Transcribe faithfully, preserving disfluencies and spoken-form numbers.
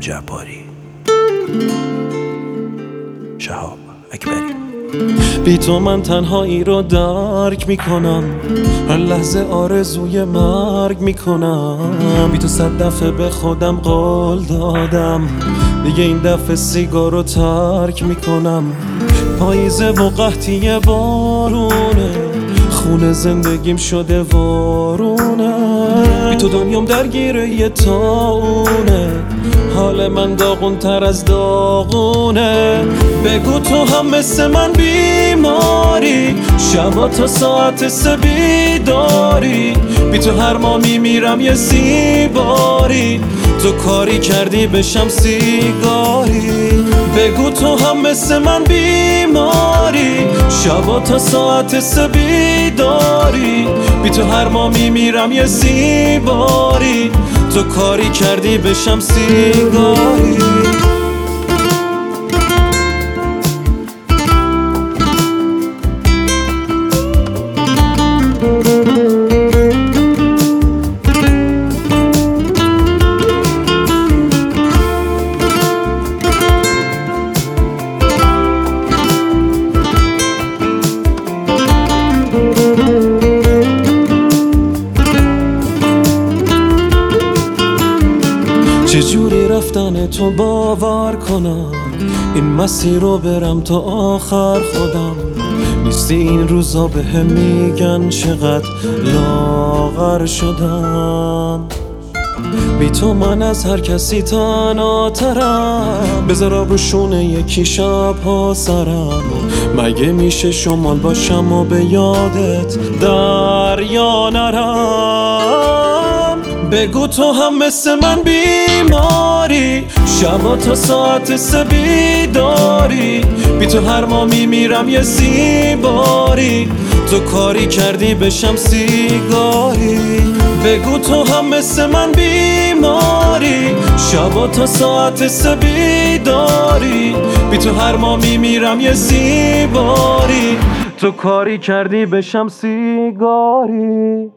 جباری. شهاب اکبری. بی تو من تنهایی رو درک میکنم، هر لحظه آرزوی مرگ میکنم. بی تو صد دفعه به خودم قول دادم، دیگه این دفعه سیگار رو ترک میکنم. پاییزه و قحطی بارونه، خونه زندگیم شده وارونه. بی تو دنیام درگیره یه تاونه، حال من داغون تر از داغونه. بگو تو هم مثل من بیماری، شبا تا ساعت سه بیداری. بی تو هر ما میمیرم یه سیباری، تو کاری کردی بشم سیگاری. بگو تو هم مثل من بیماری، شبا تا ساعت سه بیداری. بی تو هر ما میمیرم یه سیباری، تو کاری کردی بشم سیگاری. چجوری رفتن تو باور کنم، این مسیر رو برم تا آخر خودم. نیستی این روزا به هم میگن چقدر لاغر شدم. بی تو من از هر کسی تنهاترم، بذارم رو شونه یکی شب‌ها سرم. مگه میشه شمال باشم و به یادت دریا نرم. بگو تو هم مثل من بیماری، شبا تا ساعت سه بیداری. بی تو هر ما میمیرم یه سیباری، تو کاری کردی بشم سیگاری. بگو تو هم مثل من بیماری، شبا تا ساعت سه بیداری. بی تو هر ما میمیرم یه سیباری، تو کاری کردی بشم سیگاری.